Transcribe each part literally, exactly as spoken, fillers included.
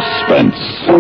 Suspense.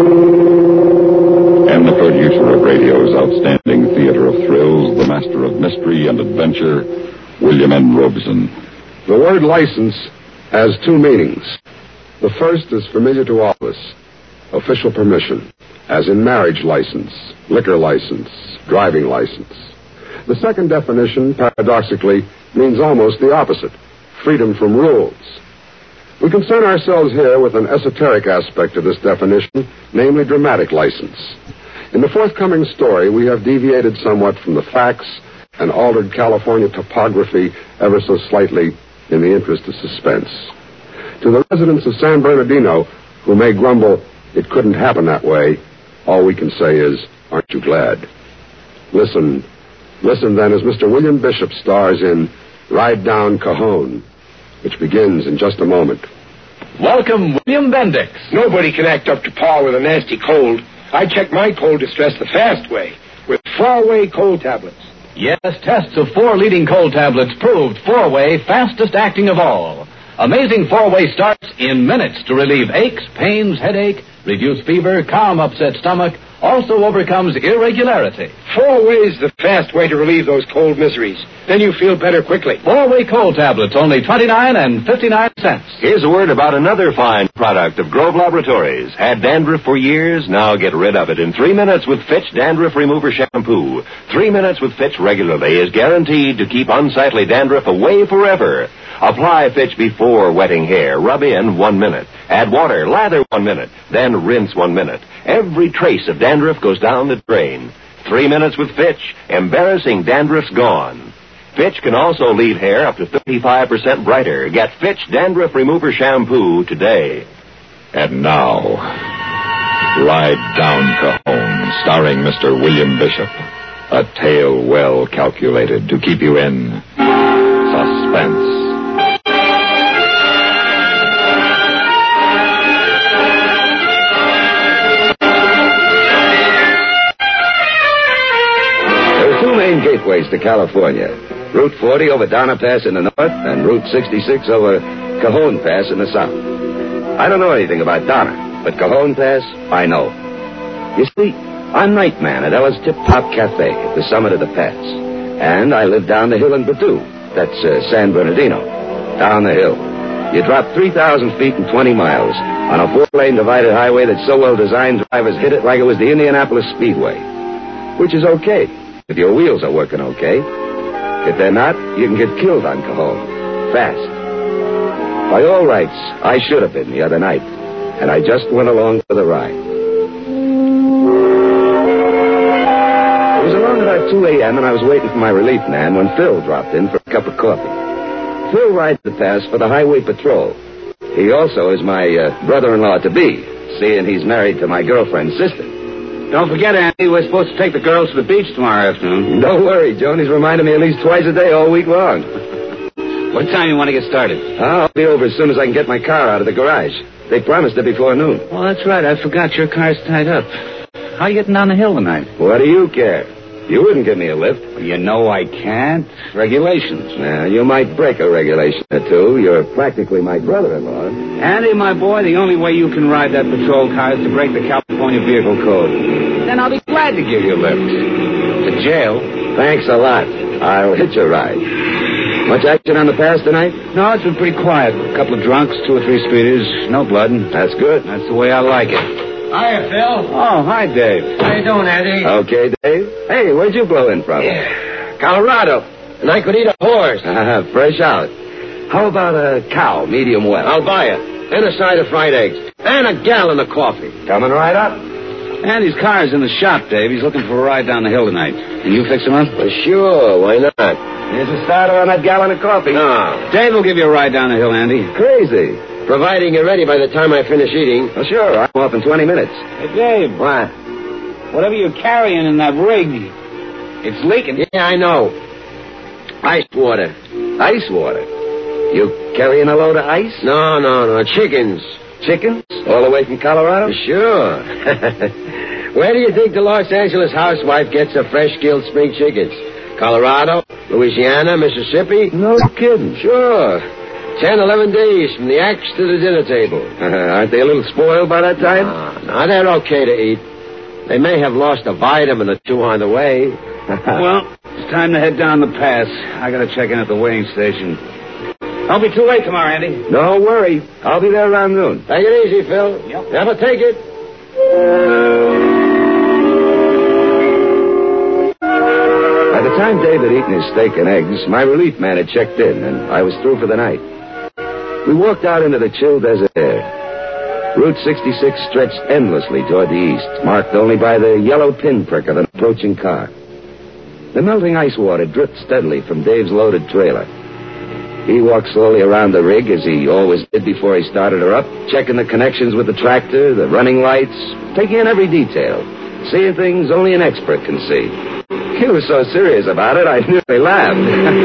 And the producer of radio's outstanding theater of thrills, the master of mystery and adventure, William N. Robson. The word license has two meanings. The first is familiar to all of us. Official permission, as in marriage license, liquor license, driving license. The second definition, paradoxically, means almost the opposite. Freedom from rules. We concern ourselves here with an esoteric aspect of this definition, namely dramatic license. In the forthcoming story, we have deviated somewhat from the facts and altered California topography ever so slightly in the interest of suspense. To the residents of San Bernardino, who may grumble, it couldn't happen that way, all we can say is, aren't you glad? Listen, listen then as Mister William Bishop stars in Ride Down Cajon, which begins in just a moment. Welcome, William Bendix. Nobody can act up to par with a nasty cold. I check my cold distress the fast way, with four-way cold tablets. Yes, tests of four leading cold tablets proved four-way fastest acting of all. Amazing four-way starts in minutes to relieve aches, pains, headache, reduce fever, calm upset stomach, also overcomes irregularity. Four ways the fast way to relieve those cold miseries. Then you feel better quickly. Four-way cold tablets, only twenty-nine and fifty-nine cents. Here's a word about another fine product of Grove Laboratories. Had dandruff for years? Now get rid of it in three minutes with Fitch Dandruff Remover Shampoo. Three minutes with Fitch regularly is guaranteed to keep unsightly dandruff away forever. Apply Fitch before wetting hair. Rub in one minute. Add water. Lather one minute. Then rinse one minute. Every trace of dandruff goes down the drain. Three minutes with Fitch. Embarrassing dandruff's gone. Fitch can also leave hair up to thirty-five percent brighter. Get Fitch Dandruff Remover Shampoo today. And now, Ride Down Cajon, starring Mister William Bishop. A tale well calculated to keep you in suspense. Gateways to California. Route forty over Donna Pass in the north and Route sixty-six over Cajon Pass in the south. I don't know anything about Donna, but Cajon Pass, I know. You see, I'm night man at Ella's Tip Top Cafe at the summit of the pass. And I live down the hill in Badu. That's uh, San Bernardino. Down the hill. You drop three thousand feet and twenty miles on a four-lane divided highway that's so well designed drivers hit it like it was the Indianapolis Speedway. Which is okay. If your wheels are working okay. If they're not, you can get killed on Cajon. Fast. By all rights, I should have been the other night. And I just went along for the ride. It was around about two a.m. and I was waiting for my relief man when Phil dropped in for a cup of coffee. Phil rides the pass for the highway patrol. He also is my uh, brother-in-law-to-be, seeing he's married to my girlfriend's sister. Don't forget, Andy, we're supposed to take the girls to the beach tomorrow afternoon. Don't worry, Joni's reminded me at least twice a day all week long. What time you want to get started? I'll be over as soon as I can get my car out of the garage. They promised it before noon. Oh, that's right. I forgot your car's tied up. How are you getting down the hill tonight? What do you care? You wouldn't give me a lift. Well, you know I can't. Regulations. Now, you might break a regulation or two. You're practically my brother-in-law. Andy, my boy, the only way you can ride that patrol car is to break the California Vehicle Code. Then I'll be glad to give you a lift. To jail. Thanks a lot. I'll hitch a ride. Much action on the pass tonight? No, it's been pretty quiet. A couple of drunks, two or three speeders, no blood. That's good. That's the way I like it. Hiya, Phil. Oh, hi, Dave. How you doing, Andy? Okay, Dave. Hey, where'd you blow in from? Yeah, Colorado. And I could eat a horse. Uh, fresh out. How about a cow, medium well? I'll buy it. And a side of fried eggs. And a gallon of coffee. Coming right up. Andy's car's in the shop, Dave. He's looking for a ride down the hill tonight. Can you fix him up? Well, sure. Why not? Here's a starter on that gallon of coffee. No. Dave will give you a ride down the hill, Andy. Crazy. Providing you're ready by the time I finish eating. Well, sure. I'm off in twenty minutes. Hey, Dave. What? Whatever you're carrying in that rig, it's leaking. Yeah, I know. Ice water. Ice water? You carrying a load of ice? No, no, no. Chickens. Chickens? All the way from Colorado? Sure. Where do you think the Los Angeles housewife gets her fresh-killed spring chickens? Colorado? Louisiana? Mississippi? No kidding. Sure. Ten, eleven days from the axe to the dinner table. Uh, aren't they a little spoiled by that time? No, no, they're okay to eat. They may have lost a vitamin or two on the way. Well, it's time to head down the pass. I gotta check in at the weighing station. Don't be too late tomorrow, Andy. Don't worry. I'll be there around noon. Take it easy, Phil. Yep. Never take it. By the time Dave had eaten his steak and eggs, my relief man had checked in, and I was through for the night. We walked out into the chill desert air. Route sixty-six stretched endlessly toward the east, marked only by the yellow pinprick of an approaching car. The melting ice water dripped steadily from Dave's loaded trailer. He walked slowly around the rig, as he always did before he started her up, checking the connections with the tractor, the running lights, taking in every detail, seeing things only an expert can see. He was so serious about it, I nearly laughed.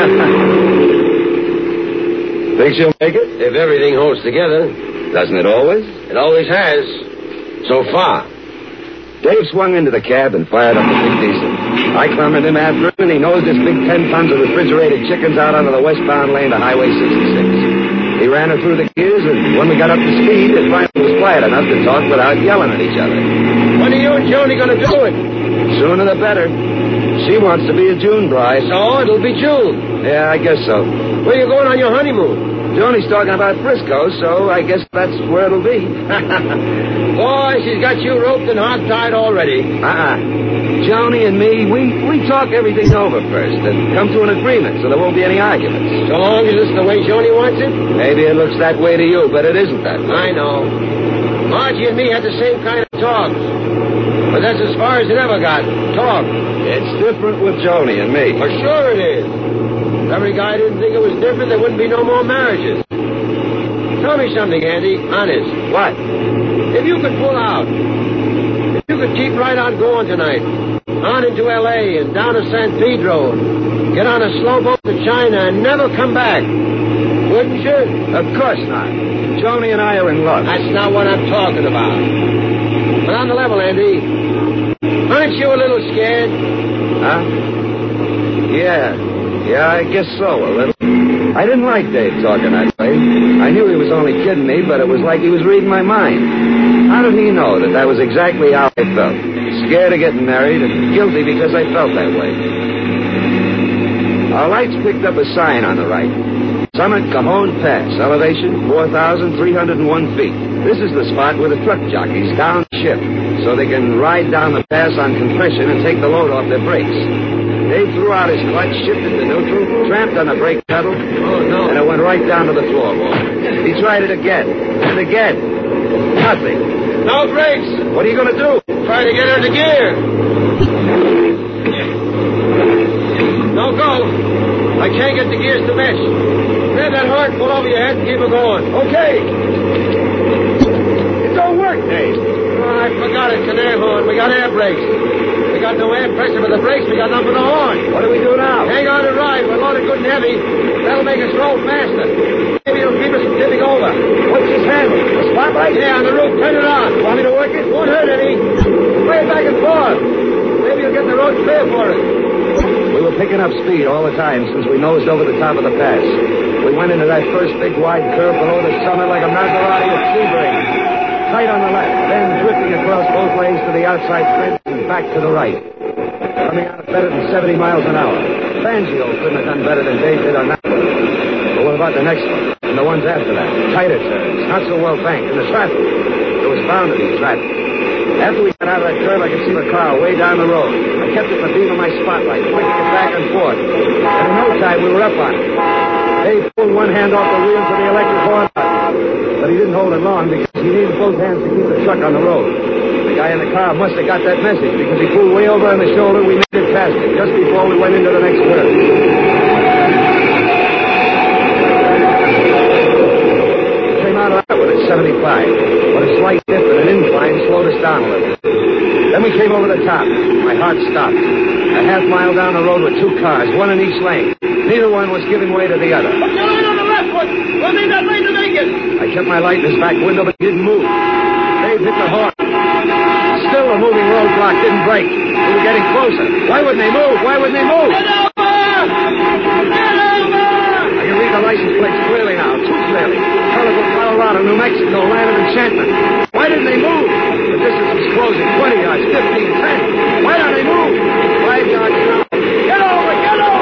Think she'll make it? If everything holds together. Doesn't it always? It always has. So far. Dave swung into the cab and fired up the big diesel. I clambered in after him, and he nosed his big ten tons of refrigerated chickens out onto the westbound lane to Highway sixty-six. He ran her through the gears, and when we got up to speed, it finally was quiet enough to talk without yelling at each other. When are you and Joni going to do it? Sooner the better. She wants to be a June bride. So it'll be June. Yeah, I guess so. Where are you going on your honeymoon? Joni's talking about Frisco, so I guess that's where it'll be. Boy, she's got you roped and hog-tied already. Uh-uh. Joni and me, we, we talk everything over first and come to an agreement so there won't be any arguments. So long as it's the way Joni wants it? Maybe it looks that way to you, but it isn't that way. I know. Margie and me had the same kind of talks. But that's as far as it ever got. Talk. It's different with Joni and me. For sure it is. If every guy didn't think it was different, there wouldn't be no more marriages. Tell me something, Andy. Honest. What? If you could pull out, if you could keep right on going tonight, on into L A and down to San Pedro, and get on a slow boat to China and never come back, wouldn't you? Of course not. Joni and I are in love. That's not what I'm talking about. But on the level, Andy, aren't you a little scared? Huh? Yeah. Yeah, I guess so, a little. I didn't like Dave talking that way. I knew he was only kidding me, but it was like he was reading my mind. How did he know that that was exactly how I felt? Scared of getting married and guilty because I felt that way. Our lights picked up a sign on the right. Summit Cajon Pass, elevation four thousand three hundred one feet. This is the spot where the truck jockeys downshift so they can ride down the pass on compression and take the load off their brakes. Dave threw out his clutch, shifted to neutral, tramped on the brake pedal, oh, no. and it went right down to the floorboard. He tried it again, and again. Nothing. No brakes. What are you going to do? Try to get her into gear. No go. I can't get the gears to mesh. Grab that hard, pull over your head, and keep her going. Okay. It don't work, Dave. Oh, I forgot it's an air horn. We got air brakes. We got no air pressure for the brakes. We got nothing for the horn. What do we do now? Hang on and ride. We're loaded good and heavy. That'll make us roll faster. Maybe it'll keep us from tipping over. What's this handle? The spotlight? Yeah, on the roof. Turn it on. Want me to work it? Won't hurt any. Play it back and forth. Maybe you'll get the road clear for us. We were picking up speed all the time since we nosed over the top of the pass. We went into that first big wide curve below the summit like a Maserati at Sebring. Tight on the left, then drifting across both lanes to the outside fence and back to the right. Coming out at better than seventy miles an hour. Fangio couldn't have done better than Dave did on that one. But what about the next one? And the ones after that? Tighter turns, not so well banked. And the traffic. There was bound to be traffic. After we got out of that curve, I could see the car way down the road. I kept it in the beam of my spotlight, flicking it back and forth. And in no time, we were up on it. Dave pulled one hand off the wheel to the electric horn button. But he didn't hold it long because he needed both hands to keep the truck on the road. The guy in the car must have got that message because he pulled way over on the shoulder. We made it past it just before we went into the next curve. Came out of that one at seventy-five. But a slight dip and an incline slowed us down a little. Then we came over the top. My heart stopped. A half mile down the road with two cars, one in each lane. Neither one was giving way to the other. What's going on the left one? We'll need that lane to make it. I kept my light in his back window, but he didn't move. Dave hit the horn. Still the moving roadblock didn't break. We were getting closer. Why wouldn't they move? Why wouldn't they move? Get over! Get over! I can read the license plates clearly now. Two out of New Mexico, land of enchantment. Why didn't they move? The distance was closing. twenty yards, fifteen, ten. Why don't they move? Five yards now. Get over, get over!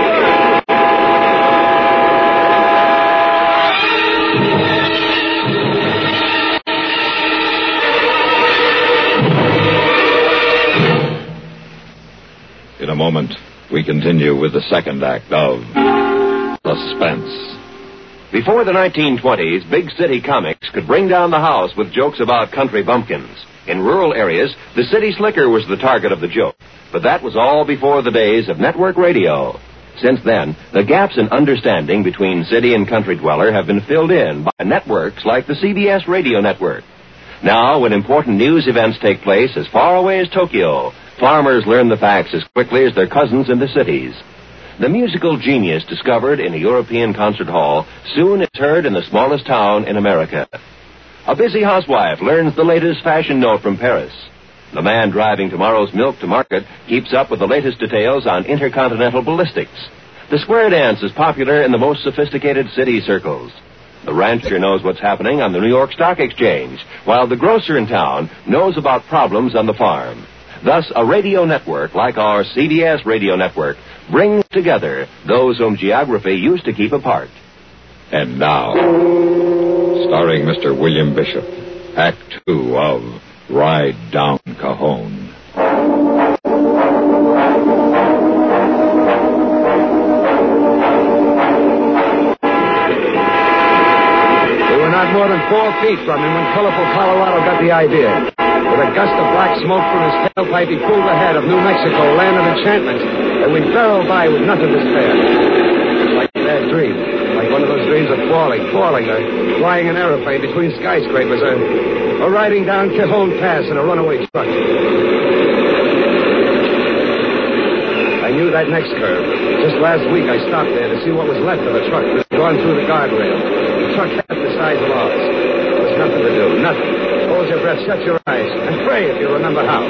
In a moment, we continue with the second act of Suspense. Before the nineteen twenties, big city comics could bring down the house with jokes about country bumpkins. In rural areas, the city slicker was the target of the joke. But that was all before the days of network radio. Since then, the gaps in understanding between city and country dweller have been filled in by networks like the C B S radio network. Now, when important news events take place as far away as Tokyo, farmers learn the facts as quickly as their cousins in the cities. The musical genius discovered in a European concert hall soon is heard in the smallest town in America. A busy housewife learns the latest fashion note from Paris. The man driving tomorrow's milk to market keeps up with the latest details on intercontinental ballistics. The square dance is popular in the most sophisticated city circles. The rancher knows what's happening on the New York Stock Exchange, while the grocer in town knows about problems on the farm. Thus, a radio network like our C B S radio network brings together those whom geography used to keep apart. And now, starring Mister William Bishop, Act Two of Ride Down Cajon. We were not more than four feet from him when colorful Colorado got the idea. With a gust of black smoke from his tailpipe, he pulled ahead of New Mexico, land of enchantment, and we barreled by with nothing to spare. It's like a bad dream, like one of those dreams of falling, falling, or flying an aeroplane between skyscrapers, or, or riding down Cajon Pass in a runaway truck. I knew that next curve. Just last week, I stopped there to see what was left of the truck that had gone through the guardrail. The truck half the size of ours. There was nothing to do, nothing. Hold your breath, shut your eyes, and pray if you remember how.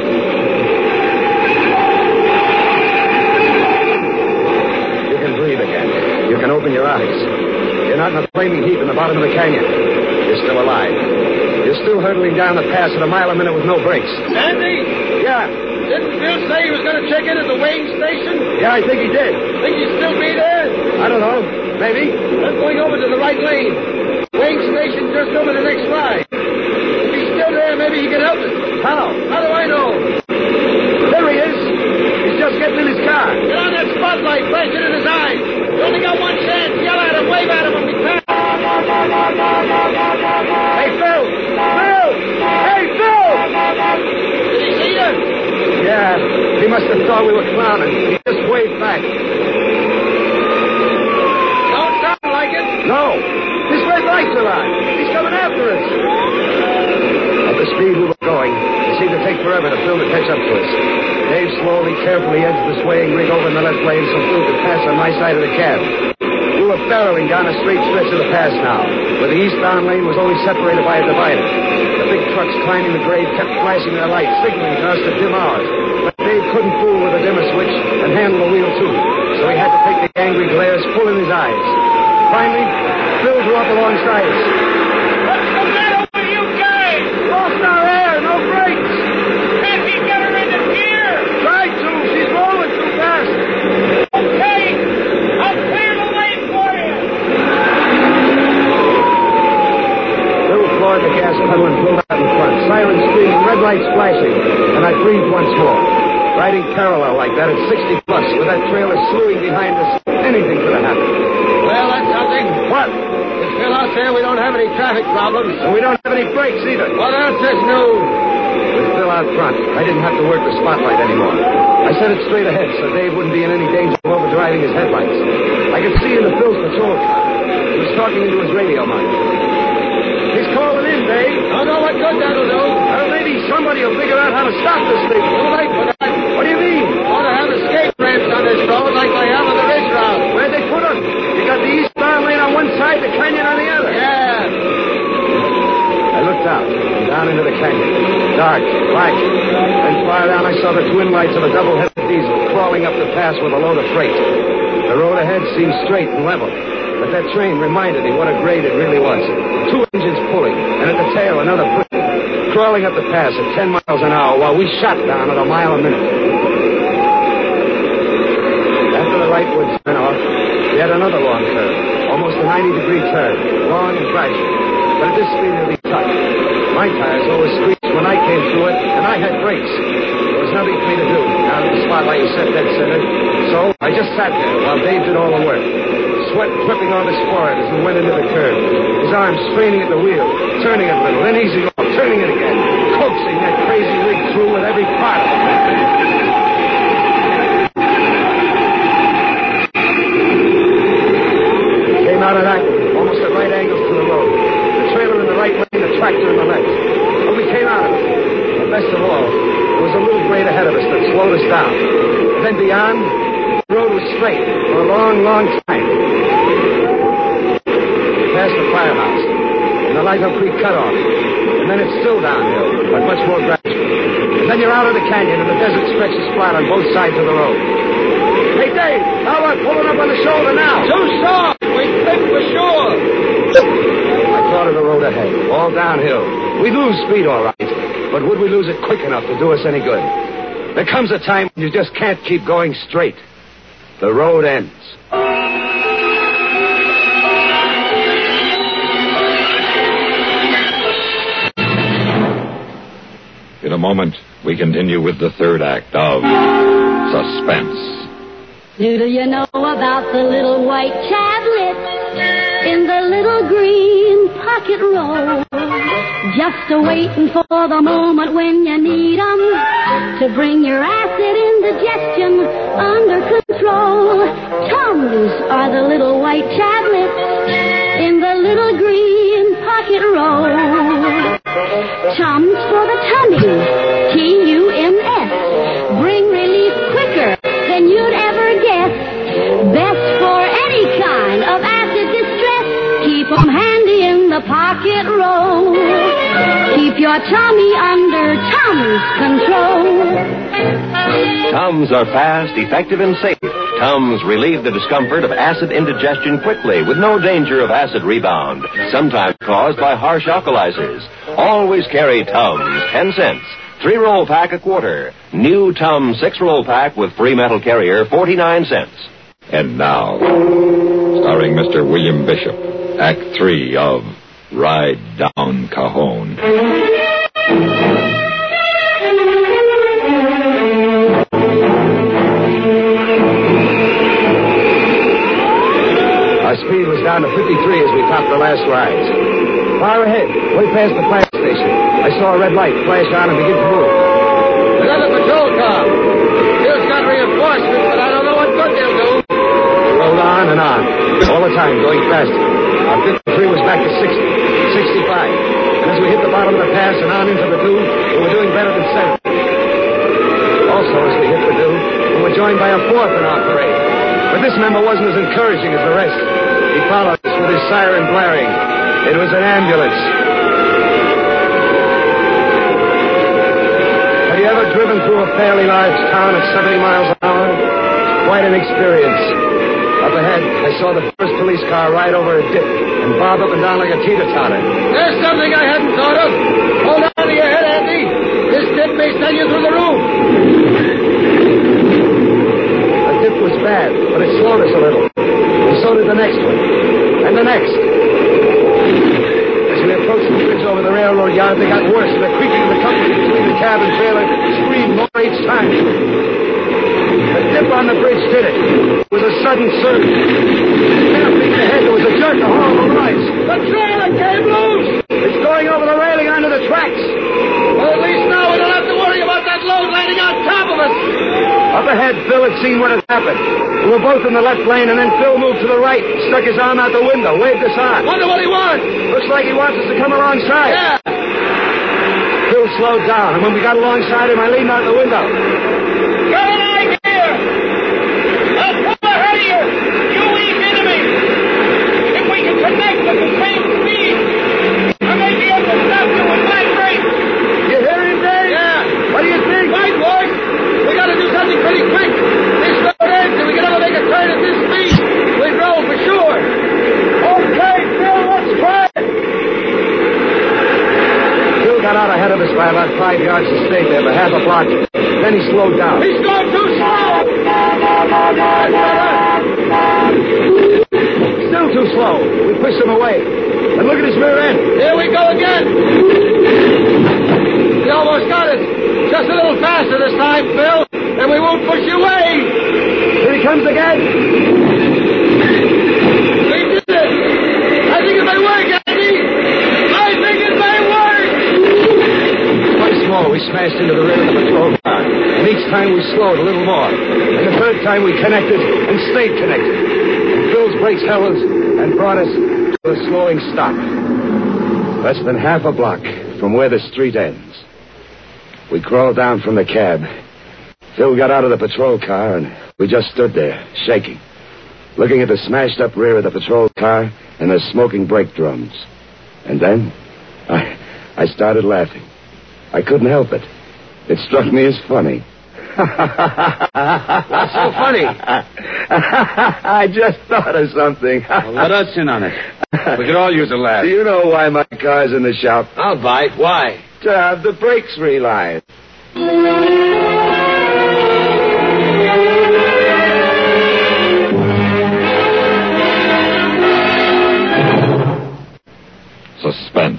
You can breathe again. You can open your eyes. You're not in a flaming heap in the bottom of the canyon. You're still alive. You're still hurtling down the pass at a mile a minute with no brakes. Andy? Yeah. Didn't Bill say he was going to check in at the weighing station? Yeah, I think he did. Think he'll still be there? I don't know. Maybe. I'm going over to the right lane. Weighing station just over the next line. If he's still there, maybe he can help us. How? How do I know? There he is. He's just getting in his car. Get on that spotlight, flash it in his eyes. You only got one chance. Yell at him, wave at him when we pass. Hey, Phil! Phil! Hey, Phil! Did he see you? Yeah, he must have thought we were clowning. He just waved back. Don't sound like it. No. His red lights are on. He's coming after us. At the speed we were going, it seemed to take forever for Phil to catch up to us. Dave slowly, carefully edged the swaying rig over in the left lane so Phil could pass on my side of the cab. We were barreling down a straight stretch of the pass now, where the eastbound lane was only separated by a divider. The big trucks climbing the grade kept flashing their lights, signaling to us to dim ours. But Dave couldn't fool with a dimmer switch and handle the wheel, too. So he had to take the angry glares full in his eyes. Finally, Phil drew up alongside us. What's the matter with you guys? Lost our air, no brakes. Can't we get her into gear? Tried to. She's rolling too fast. Okay. I'll clear the lane for you. Phil floored the gas pedal and pulled out in front. Sirens screaming, red lights flashing, and I breathed once more. Riding parallel like that at sixty plus, with that trailer slewing behind us, anything could have happened. Well, that's something. What? It's still out there. We don't have any traffic problems. And we don't have any brakes either. What else is new? With Phil out front, I didn't have to work the spotlight anymore. I set it straight ahead so Dave wouldn't be in any danger of overdriving his headlights. I could see into Phil's patrol car. He was talking into his radio mic. He's calling in, Dave. Don't know what good that'll do. Well, maybe somebody will figure out how to stop this thing. Too late for that. What do you mean? Ought to have escape ramps on this road like they have on the ridge route. Where'd they put them? You got the eastbound lane on one side, the canyon on the other. Yeah. I looked out and down into the canyon. Dark, black. Then far down I saw the twin lights of a double-headed diesel crawling up the pass with a load of freight. The road ahead seemed straight and level. But that train reminded me what a grade it really was. Two engines pulling, crawling up the pass at ten miles an hour while we shot down at a mile a minute. After the right woods went off, we had another long curve, almost a ninety-degree turn, long and gradual. But at this speed, it'll be tough. My tires always squeaked when I came through it, and I had brakes. There was nothing for me to do down at the spot like you said, dead center. So I just sat there while Dave did all the work. Sweat dripping on his forehead as we went into the curve. His arms straining at the wheel, turning it a little, then easing off, turning it again, coaxing that crazy rig through with every part of it. Came out of that, almost at right angles to the road. The trailer in the right lane, the tractor in the left. But we came out of it. And best of all, there was a little grade ahead of us that slowed us down. And then beyond, the road was straight for a long, long time. Past the firehouse, and the Lighthole Creek cutoff. And then it's still downhill, but much more gradual. And then you're out of the canyon, and the desert stretches flat on both sides of the road. Hey, Dave, how about pulling up on the shoulder now? Too soft. We slip for sure. I thought of the road ahead, all downhill. We'd lose speed, all right, but would we lose it quick enough to do us any good? There comes a time when you just can't keep going straight. The road ends. In a moment, we continue with the third act of Suspense. Do you know about the little white tablet in the little green pocket roll? Just a-waiting for the moment when you need 'em to bring your acid indigestion under control. Tums are the little white tablets in the little green pocket roll. Tums for the tummy, T U M S. Bring relief quicker than you'd ever guess. Best for any kind of acid distress. Keep 'em handy in the pocket roll. Keep your tummy under Tums control. Tums are fast, effective, and safe. Tums relieve the discomfort of acid indigestion quickly with no danger of acid rebound, sometimes caused by harsh alkalizers. Always carry Tums, ten cents. Three-roll pack a quarter. New Tums six-roll pack with free metal carrier, forty-nine cents. And now, starring Mister William Bishop, Act Three of Ride Down Cajon. Our speed was down to fifty-three as we topped the last rise. Far ahead, way past the fire station, I saw a red light flash on and begin to move. Another patrol car. Bill's got reinforcements, but I don't know what good they'll do. We rolled on and on, all the time going faster. Our fifty-three was back to sixty, sixty-five. And as we hit the bottom of the pass and on into the dew, we were doing better than seventy. Also, as we hit the dew, we were joined by a fourth in our parade. But this member wasn't as encouraging as the rest. He followed us with his siren blaring. It was an ambulance. Have you ever driven through a fairly large town at seventy miles an hour? Quite an experience. Up ahead, I saw the first police car ride over a dip and bob up and down like a teeter-totter. There's something I hadn't thought of. Hold on to your head, Andy. This dip may send you through the roof. The dip was bad, but it slowed us a little. And so did the next one. And the next. As we approached the bridge over the railroad yard, they got worse. The creaking of the company between the cab and trailer screamed more each time. The dip on the bridge did it. It was a sudden surge. Half feet ahead, there was a jerk, a horrible noise. The trailer came loose. It's going over the railing onto the tracks. Well, at least now we don't have to worry about that load landing on top of us. Up ahead, Phil had seen what had happened. We were both in the left lane, and then Phil moved to the right, stuck his arm out the window, waved us on. Wonder what he wants. Looks like he wants us to come alongside. Yeah. Phil slowed down, and when we got alongside him, I leaned out the window. Got an idea. I'll pull ahead of you. You weak enemy. If we can connect at the same speed, I may be able to stop you with my brakes. You hear him, Dave? Yeah. What do you think? Right, boys. We got to do something pretty quick. This road ends, and we can never make a turn at this speed. We roll for sure. Okay, Phil, let's try it. Phil got out ahead of us by about five yards and stayed there for half a block. Then he slowed down. He's going too slow! Still too slow. We pushed him away. And look at his rear end. Here we go again! We almost got it. Just a little faster this time, Phil, and we won't push you away. Here he comes again. We did it! I think it may work, Andy! I think it may work! Once more, we smashed into the rear of the patrol car. And each time we slowed a little more. And the third time we connected and stayed connected. And Phil's brakes held us and brought us to a slowing stop. Less than half a block from where the street ends. We crawled down from the cab. Phil got out of the patrol car, and we just stood there, shaking, looking at the smashed-up rear of the patrol car and the smoking brake drums. And then I, I started laughing. I couldn't help it. It struck me as funny. What's so funny? I just thought of something. Well, let us in on it. We could all use a laugh. Do you know why my car's in the shop? I'll bite. Why? To have the brakes relined. Suspense,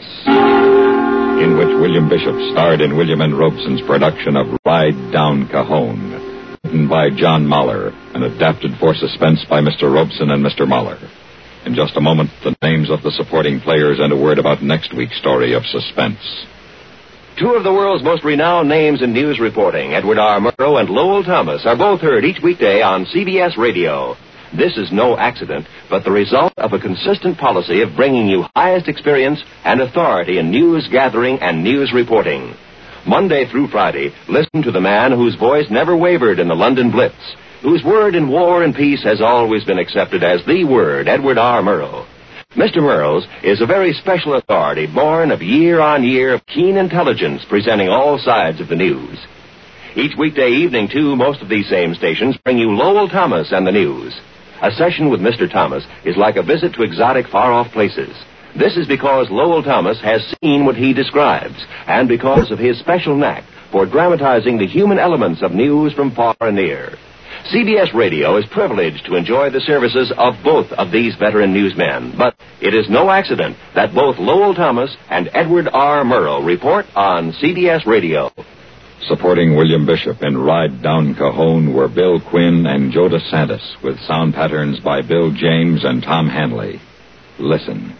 in which William Bishop starred in William N. Robeson's production of Ride Down Cajon, written by John Mahler and adapted for suspense by Mister Robeson and Mister Mahler. In just a moment, the names of the supporting players and a word about next week's story of suspense. Two of the world's most renowned names in news reporting, Edward R. Murrow and Lowell Thomas, are both heard each weekday on C B S Radio. This is no accident, but the result of a consistent policy of bringing you highest experience and authority in news gathering and news reporting. Monday through Friday, listen to the man whose voice never wavered in the London Blitz, whose word in war and peace has always been accepted as the word, Edward R. Murrow. Mister Murrow's is a very special authority born of year on year of keen intelligence presenting all sides of the news. Each weekday evening, too, most of these same stations bring you Lowell Thomas and the news. A session with Mister Thomas is like a visit to exotic, far-off places. This is because Lowell Thomas has seen what he describes, and because of his special knack for dramatizing the human elements of news from far and near. C B S Radio is privileged to enjoy the services of both of these veteran newsmen, but it is no accident that both Lowell Thomas and Edward R. Murrow report on C B S Radio. Supporting William Bishop in Ride Down Cajon were Bill Quinn and Joe DeSantis, with sound patterns by Bill James and Tom Hanley. Listen.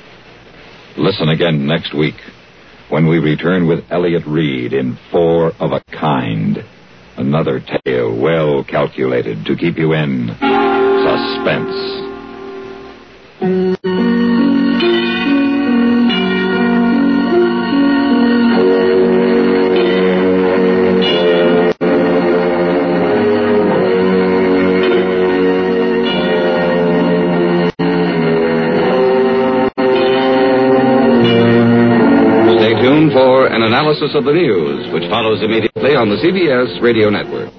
Listen again next week when we return with Elliott Reed in Four of a Kind. Another tale well calculated to keep you in suspense. For an analysis of the news, which follows immediately on the C B S Radio Network.